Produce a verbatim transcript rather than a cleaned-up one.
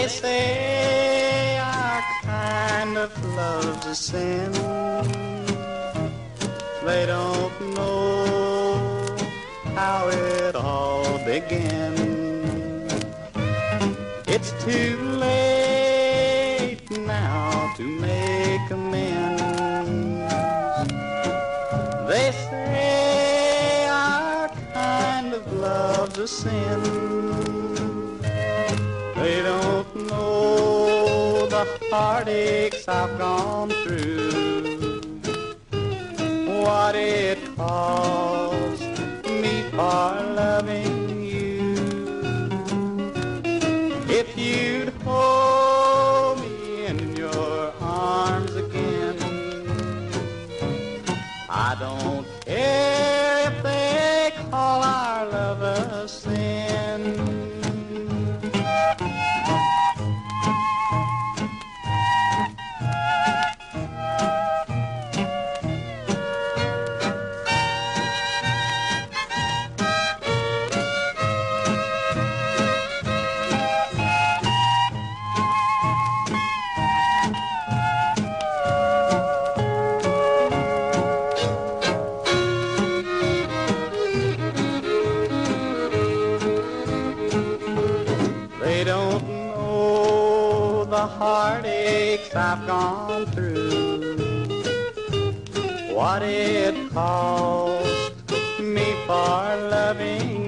They say our kind of love's a sin. They don't know how it all began. It's too late now to make amends. They say our kind of love's a sin. They don't know the heartaches I've gone through, what it cost me for loving you. If you'd hold me in your arms again, I don't care if they call our love a sin. They don't know the heartaches I've gone through, what it cost me for loving